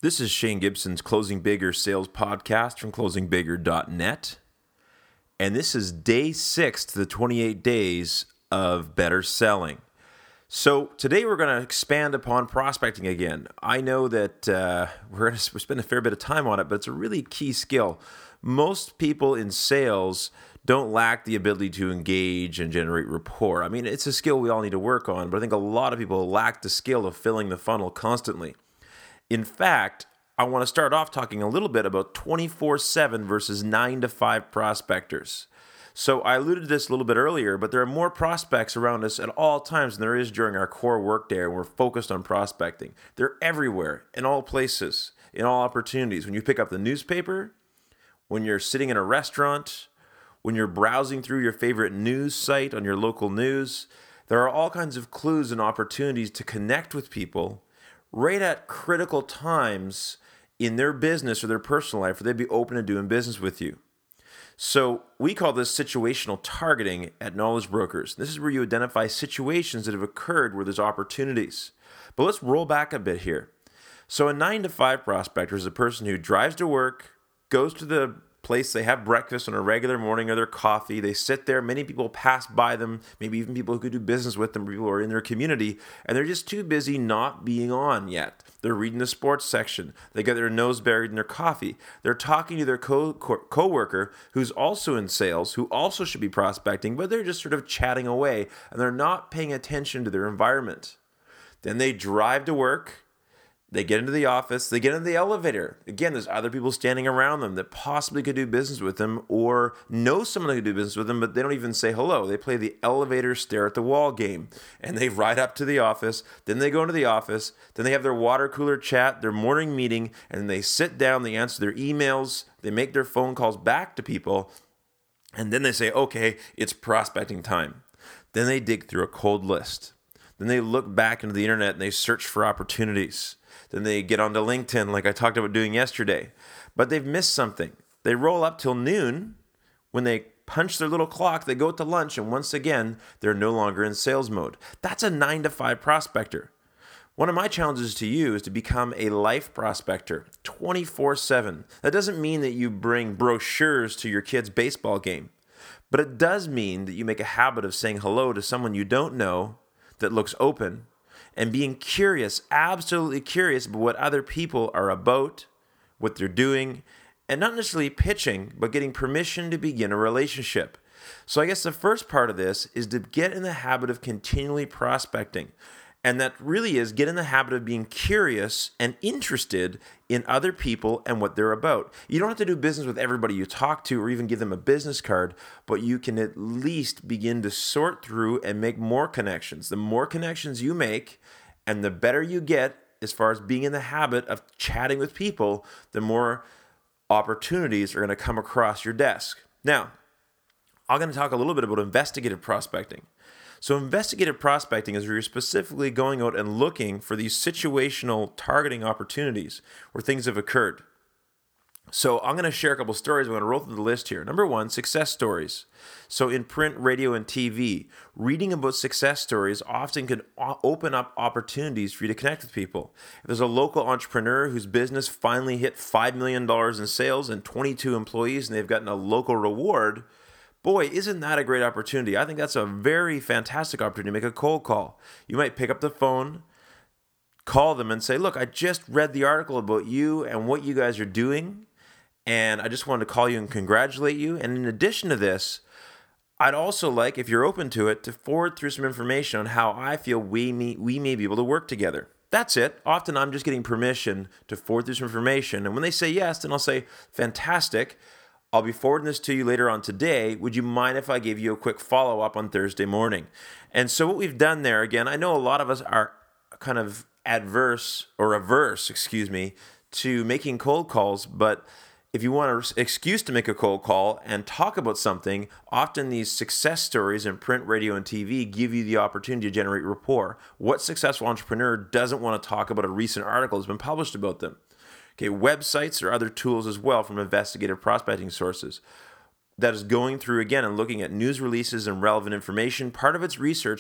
This is Shane Gibson's Closing Bigger Sales Podcast from closingbigger.net. And this is day 6 to the 28 days of better selling. So today we're going to expand upon prospecting again. I know that we're going to spend a fair bit of time on it, but it's a really key skill. Most people in sales don't lack the ability to engage and generate rapport. I mean, it's a skill we all need to work on, but I think a lot of people lack the skill of filling the funnel constantly. In fact, I want to start off talking a little bit about 24/7 versus 9 to 5 prospectors. So I alluded to this a little bit earlier, but there are more prospects around us at all times than there is during our core workday, and we're focused on prospecting. They're everywhere, in all places, in all opportunities. When you pick up the newspaper, when you're sitting in a restaurant, when you're browsing through your favorite news site on your local news, there are all kinds of clues and opportunities to connect with people right at critical times in their business or their personal life where they'd be open to doing business with you. So we call this situational targeting at Knowledge Brokers. This is where you identify situations that have occurred where there's opportunities. But let's roll back a bit here. So a 9 to 5 prospector is a person who drives to work, goes to the place, they have breakfast on a regular morning or their coffee, they sit there, many people pass by them, maybe even people who could do business with them, people who are in their community, and they're just too busy not being on yet. They're reading the sports section, they got their nose buried in their coffee, they're talking to their co-worker who's also in sales, who also should be prospecting, but they're just sort of chatting away, and they're not paying attention to their environment. Then they drive to work, they get into the office, they get into the elevator. Again, there's other people standing around them that possibly could do business with them or know someone that could do business with them, but they don't even say hello. They play the elevator stare at the wall game, and they ride up to the office, then they go into the office, then they have their water cooler chat, their morning meeting, and then they sit down, they answer their emails, they make their phone calls back to people, and then they say, okay, it's prospecting time. Then they dig through a cold list. Then they look back into the internet and they search for opportunities. Then they get onto LinkedIn like I talked about doing yesterday. But they've missed something. They roll up till noon. When they punch their little clock, they go to lunch, and once again, they're no longer in sales mode. That's a 9 to 5 prospector. One of my challenges to you is to become a life prospector 24/7. That doesn't mean that you bring brochures to your kid's baseball game. But it does mean that you make a habit of saying hello to someone you don't know that looks open, and being curious, absolutely curious about what other people are about, what they're doing, and not necessarily pitching, but getting permission to begin a relationship. So I guess the first part of this is to get in the habit of continually prospecting. And that really is get in the habit of being curious and interested in other people and what they're about. You don't have to do business with everybody you talk to or even give them a business card, but you can at least begin to sort through and make more connections. The more connections you make and the better you get as far as being in the habit of chatting with people, the more opportunities are going to come across your desk. Now, I'm going to talk a little bit about investigative prospecting. So investigative prospecting is where you're specifically going out and looking for these situational targeting opportunities where things have occurred. So I'm going to share a couple stories. I'm going to roll through the list here. Number 1, success stories. So in print, radio, and TV, reading about success stories often can open up opportunities for you to connect with people. If there's a local entrepreneur whose business finally hit $5 million in sales and 22 employees and they've gotten a local reward, boy, isn't that a great opportunity? I think that's a very fantastic opportunity to make a cold call. You might pick up the phone, call them and say, look, I just read the article about you and what you guys are doing, and I just wanted to call you and congratulate you. And in addition to this, I'd also like, if you're open to it, to forward through some information on how I feel we may be able to work together. That's it. Often I'm just getting permission to forward through some information. And when they say yes, then I'll say, fantastic. I'll be forwarding this to you later on today. Would you mind if I gave you a quick follow-up on Thursday morning? And so what we've done there, again, I know a lot of us are kind of averse to making cold calls, but if you want an excuse to make a cold call and talk about something, often these success stories in print, radio, and TV give you the opportunity to generate rapport. What successful entrepreneur doesn't want to talk about a recent article that's been published about them? Okay, websites or other tools as well from investigative prospecting sources. That is going through again and looking at news releases and relevant information. Part of it's research, but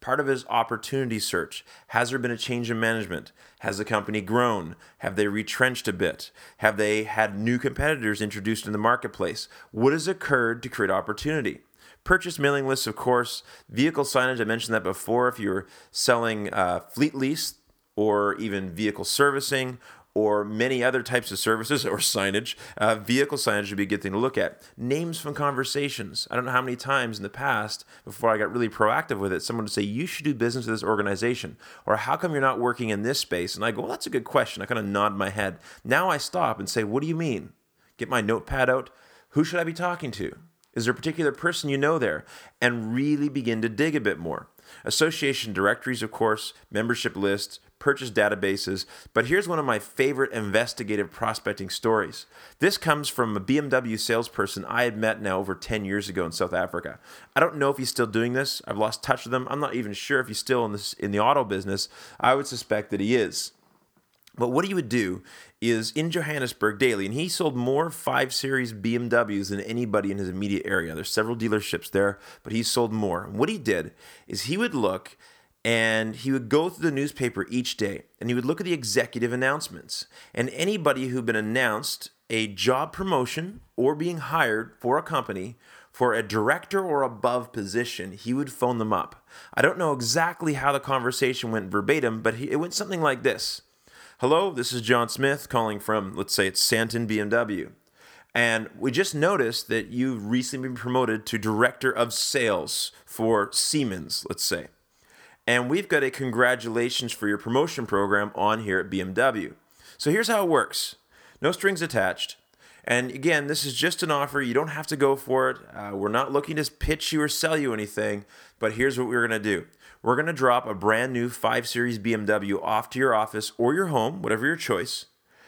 Part of it is opportunity search. Has there been a change in management? Has the company grown? Have they retrenched a bit? Have they had new competitors introduced in the marketplace? What has occurred to create opportunity? Purchase mailing lists, of course. Vehicle signage, I mentioned that before. If you're selling fleet lease or even vehicle servicing or many other types of services or signage, vehicle signage would be a good thing to look at. Names from conversations. I don't know how many times in the past, before I got really proactive with it, someone would say, you should do business with this organization. Or how come you're not working in this space? And I go, well, that's a good question. I kind of nod my head. Now I stop and say, what do you mean? Get my notepad out. Who should I be talking to? Is there a particular person you know there? And really begin to dig a bit more. Association directories, of course, membership lists, purchase databases. But here's one of my favorite investigative prospecting stories. This comes from a BMW salesperson I had met now over 10 years ago in South Africa. I don't know if he's still doing this. I've lost touch with him. I'm not even sure if he's still in the auto business. I would suspect that he is. But what he would do is in Johannesburg daily, and he sold more 5 Series BMWs than anybody in his immediate area. There's several dealerships there, but he sold more. And what he did is he would look and he would go through the newspaper each day and he would look at the executive announcements. And anybody who'd been announced a job promotion or being hired for a company for a director or above position, he would phone them up. I don't know exactly how the conversation went verbatim, but it went something like this. Hello, this is John Smith calling from, let's say it's Santon BMW. And we just noticed that you've recently been promoted to Director of Sales for Siemens, let's say. And we've got a congratulations for your promotion program on here at BMW. So here's how it works. No strings attached. And again, this is just an offer. You don't have to go for it. We're not looking to pitch you or sell you anything, but here's what we're going to do. We're going to drop a brand new 5 Series BMW off to your office or your home, whatever your choice,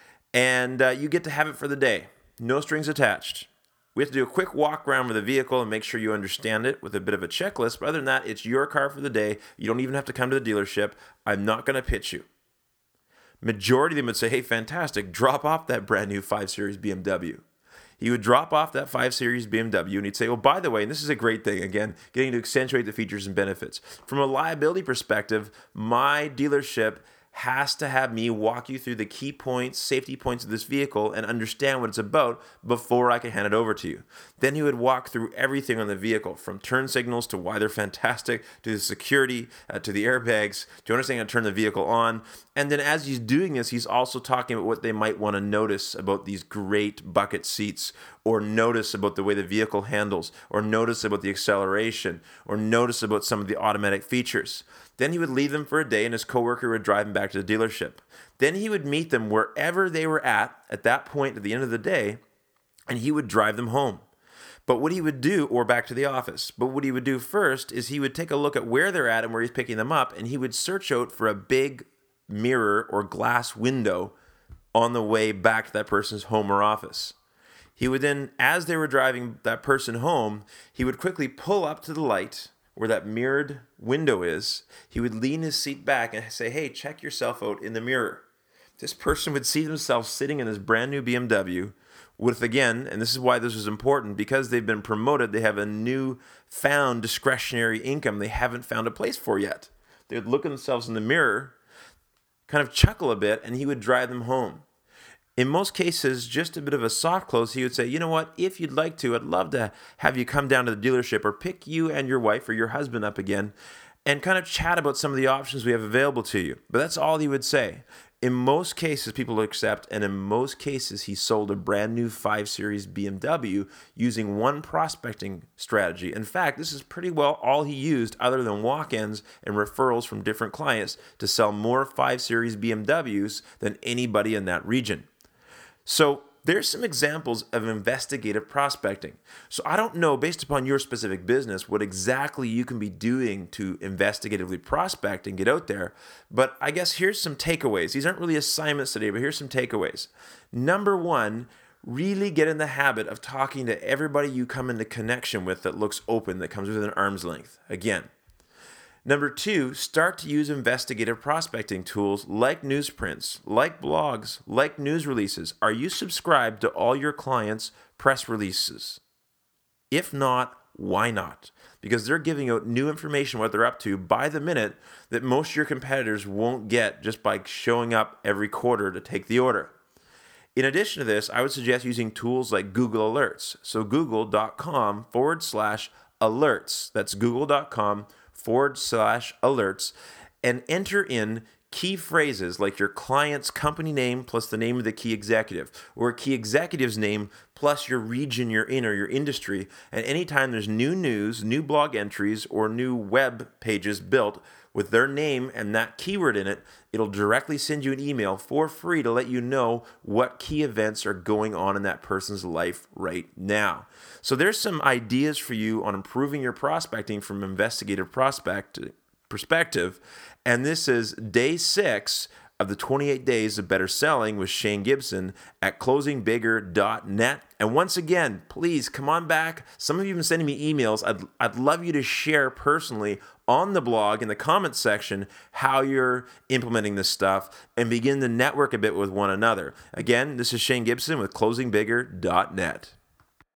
and you get to have it for the day. No strings attached. We have to do a quick walk around with the vehicle and make sure you understand it with a bit of a checklist, but other than that, it's your car for the day. You don't even have to come to the dealership. I'm not going to pitch you. Majority of them would say, hey, fantastic, drop off that brand new 5 Series BMW. He would drop off that 5 Series BMW and he'd say, oh, by the way, and this is a great thing, again, getting to accentuate the features and benefits. From a liability perspective, my dealership has to have me walk you through the key points, safety points of this vehicle and understand what it's about before I can hand it over to you. Then he would walk through everything on the vehicle, from turn signals to why they're fantastic, to the security, to the airbags, to understanding how to turn the vehicle on. And then as he's doing this, he's also talking about what they might want to notice about these great bucket seats, or notice about the way the vehicle handles, or notice about the acceleration, or notice about some of the automatic features. Then he would leave them for a day and his coworker would drive him back to the dealership. Then he would meet them wherever they were at that point at the end of the day, and he would drive them home. But what he would do, or back to the office, but what he would do first is he would take a look at where they're at and where he's picking them up, and he would search out for a big mirror or glass window on the way back to that person's home or office. He would then, as they were driving that person home, he would quickly pull up to the light where that mirrored window is. He would lean his seat back and say, hey, check yourself out in the mirror. This person would see themselves sitting in this brand new BMW with, again, and this is why this was important, because they've been promoted, they have a new found discretionary income they haven't found a place for yet. They would look at themselves in the mirror, kind of chuckle a bit, and he would drive them home. In most cases, just a bit of a soft close, he would say, you know what, if you'd like to, I'd love to have you come down to the dealership or pick you and your wife or your husband up again and kind of chat about some of the options we have available to you. But that's all he would say. In most cases, people accept, and in most cases, he sold a brand new 5 Series BMW using one prospecting strategy. In fact, this is pretty well all he used other than walk-ins and referrals from different clients to sell more 5 Series BMWs than anybody in that region. So there's some examples of investigative prospecting. So I don't know, based upon your specific business, what exactly you can be doing to investigatively prospect and get out there. But I guess here's some takeaways. These aren't really assignments today, but here's some takeaways. Number one, really get in the habit of talking to everybody you come into connection with that looks open, that comes within arm's length. Again. Number two, start to use investigative prospecting tools like newsprints, like blogs, like news releases. Are you subscribed to all your clients' press releases? If not, Why not? Because they're giving out new information, what they're up to by the minute, that most of your competitors won't get just by showing up every quarter to take the order. In addition to this, I would suggest using tools like Google Alerts. So google.com/alerts. That's google.com/alerts, and enter in key phrases like your client's company name plus the name of the key executive, or a key executive's name plus your region you're in or your industry. And anytime there's new news, new blog entries, or new web pages built with their name and that keyword in it, it'll directly send you an email for free to let you know what key events are going on in that person's life right now. So there's some ideas for you on improving your prospecting from investigative perspective. And this is day 6 of the 28 Days of Better Selling with Shane Gibson at closingbigger.net. And once again, please come on back. Some of you have been sending me emails. I'd love you to share personally on the blog in the comments section how you're implementing this stuff and begin to network a bit with one another. Again, this is Shane Gibson with closingbigger.net.